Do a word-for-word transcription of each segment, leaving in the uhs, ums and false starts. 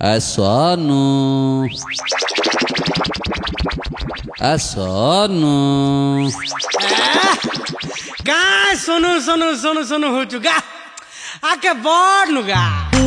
ए सोनू ए सोनू गा सोनू सोनू सोनू सोनू हो चुका आके बड़ नुगा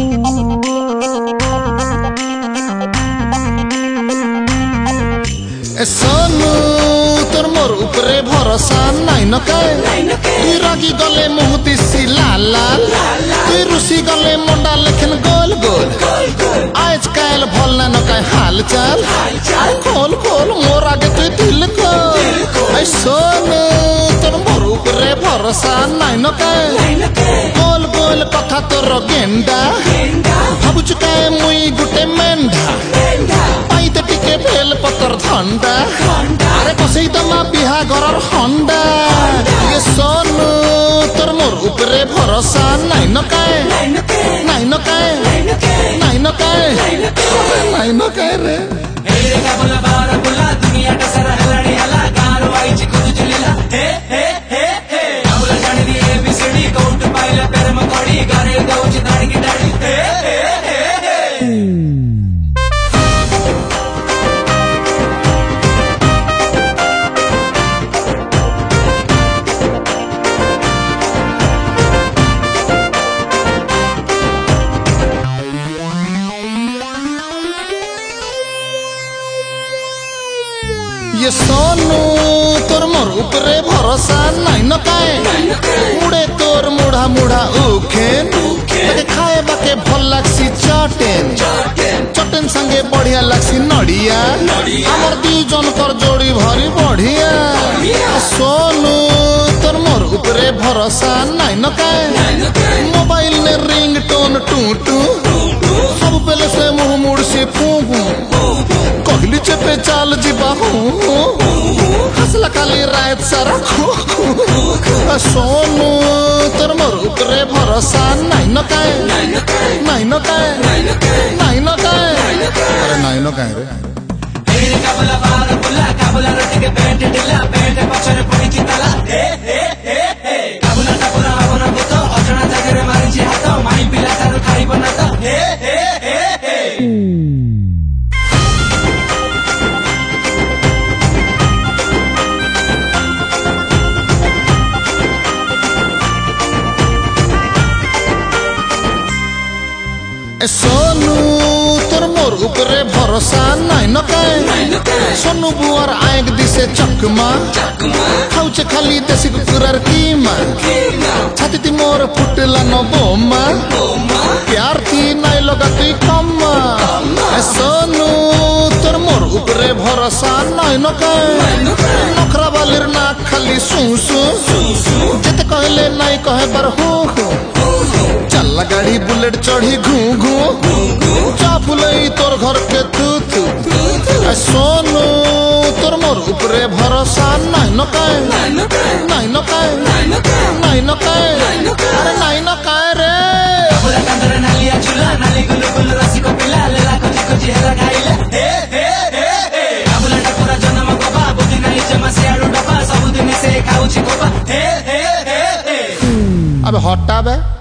ए सोनू तोर मोर उपरे भरोसा नाई न काए तुई रागी गले मुह दिसी लाल लाल तुई रुसी गले मुंडा लेखन गोल गोल आज काल भल ना न काए हाल चाल खोल खोल मोर आगे तुई दिल को ए सोनू तोर मोर उपरे भरोसा नाई न काए गोल गोल कथा तोर गेंडा भाबुचु काए मुई गुटे मेंढा पाइते टिके बेल पतर धंडा अरे कसई तमा बिहा घरर हंडा ये सोनू तोर मोर उपरे भरोसा नाई न काए नाई न काए नाई न काए नाई न काए रे हेरे का बोला बारा बोला दुनिया टा सारा हलाड़ी हला गारो आई जी खुद जुलेला हे हे हे हे बोला जाने दी एबीसीडी काउंट पाइला पैर मकोड़ी गारे गाउची दाढ़ी की दाढ़ी हे हे हे ये सोनू तोर मोर उपरे भरोसा नाई न काए मुड़े तोर मुढ़ा मुढ़ा उखेन लगे खाए बाके भल लागसी चटेन चटेन संगे बढ़िया लागसी नड़िया हमर दी जन कर जोड़ी भरी बढ़िया सोनू तोर मोर उपरे भरोसा नाई न काए मोबाइल ने रिंग टोन टू टू सब पहले से मुंह मुड़ से फू कहली चेपे चाल जीवा हसला खाली रात सारा सोनू तोर मोर उपरे भरोसा नाई न काए नाई न काए नाई न काए अरे नाई न काए रे हेरे का बोला बारा बोला का बोला रटी के पेट ढिला पेट पछरे पड़ी चिताला हे हे हे हे का बोला टापुरा आवना बुतो अजणा जागरे मारी छी हाथ माई पिला तार खाई बना तो हे हे हे हे ए सोनू तोर मोर उपरे भरोसा नाई न काए सोनू बुआर आएक दिसे चकमा खाउचे खाली देसी कुकुरार कीमा छाती ती मोर फुटला न बोमा प्यार थी नाई लगा तुई कम्मा ए सोनू तोर मोर उपरे भरोसा नाई न काए नखरा बालिर ना खाली सूसू जेते कहले नाई कहे बर हूँ चल गाड़ी बुलेट चढ़ी घू घू जा फुलई तोर घर के तू तू सोनू तोर मोर उपरे भरोसा नाई न काए नाई न काए नाई न काए अरे नाई न काए रे बोला कंदर नालिया चुला नाली गुलु गुलु रसी को पिला लेला को जी को जी हेला गाइले हे हे हे हे बोला टपुरा जन्म को बा बुद्धि नहीं जमा से आड़ू डबा सब दिन से खाऊ छी को बा हे हे हे हे अब हटा बे।